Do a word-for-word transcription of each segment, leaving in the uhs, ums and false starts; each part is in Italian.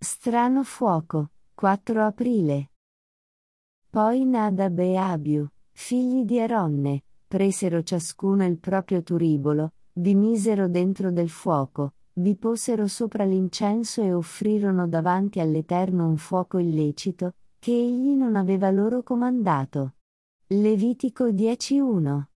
Strano fuoco, quattro aprile. Poi Nadab e Abiu, figli di Aronne, presero ciascuno il proprio turibolo, vi misero dentro del fuoco, vi posero sopra l'incenso e offrirono davanti all'Eterno un fuoco illecito, che egli non aveva loro comandato. Levitico dieci uno.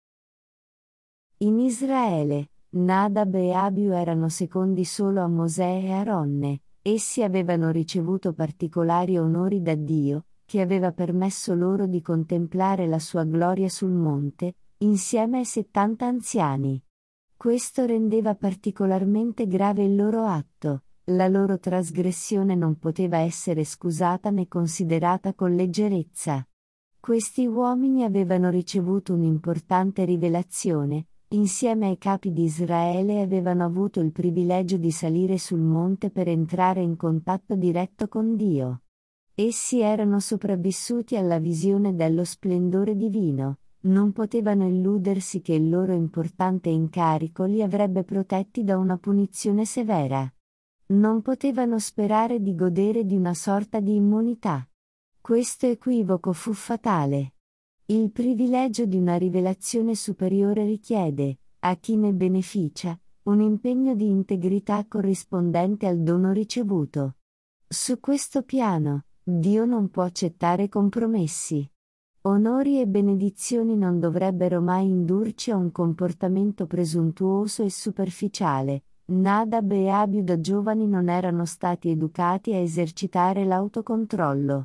In Israele, Nadab e Abiu erano secondi solo a Mosè e Aronne, essi avevano ricevuto particolari onori da Dio, che aveva permesso loro di contemplare la sua gloria sul monte, insieme ai settanta anziani. Questo rendeva particolarmente grave il loro atto, la loro trasgressione non poteva essere scusata né considerata con leggerezza. Questi uomini avevano ricevuto un'importante rivelazione, insieme ai capi di Israele avevano avuto il privilegio di salire sul monte per entrare in contatto diretto con Dio. Essi erano sopravvissuti alla visione dello splendore divino, non potevano illudersi che il loro importante incarico li avrebbe protetti da una punizione severa. Non potevano sperare di godere di una sorta di immunità. Questo equivoco fu fatale. Il privilegio di una rivelazione superiore richiede, a chi ne beneficia, un impegno di integrità corrispondente al dono ricevuto. Su questo piano, Dio non può accettare compromessi. Onori e benedizioni non dovrebbero mai indurci a un comportamento presuntuoso e superficiale. Nadab e Abiu da giovani non erano stati educati a esercitare l'autocontrollo.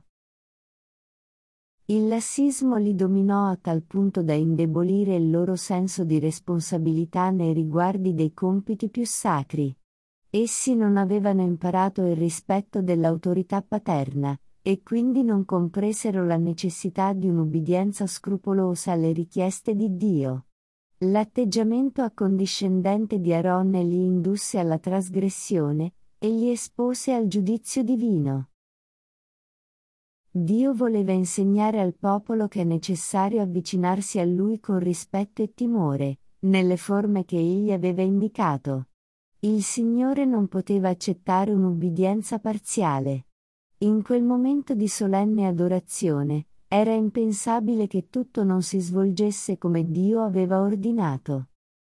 Il lassismo li dominò a tal punto da indebolire il loro senso di responsabilità nei riguardi dei compiti più sacri. Essi non avevano imparato il rispetto dell'autorità paterna, e quindi non compresero la necessità di un'ubbidienza scrupolosa alle richieste di Dio. L'atteggiamento accondiscendente di Aronne li indusse alla trasgressione, e li espose al giudizio divino. Dio voleva insegnare al popolo che è necessario avvicinarsi a Lui con rispetto e timore, nelle forme che Egli aveva indicato. Il Signore non poteva accettare un'ubbidienza parziale. In quel momento di solenne adorazione, era impensabile che tutto non si svolgesse come Dio aveva ordinato.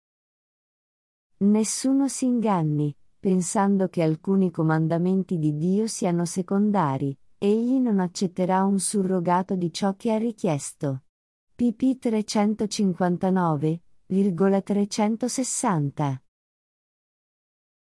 Nessuno si inganni, pensando che alcuni comandamenti di Dio siano secondari. Egli non accetterà un surrogato di ciò che ha richiesto. pp trecentocinquantanove, trecentosessanta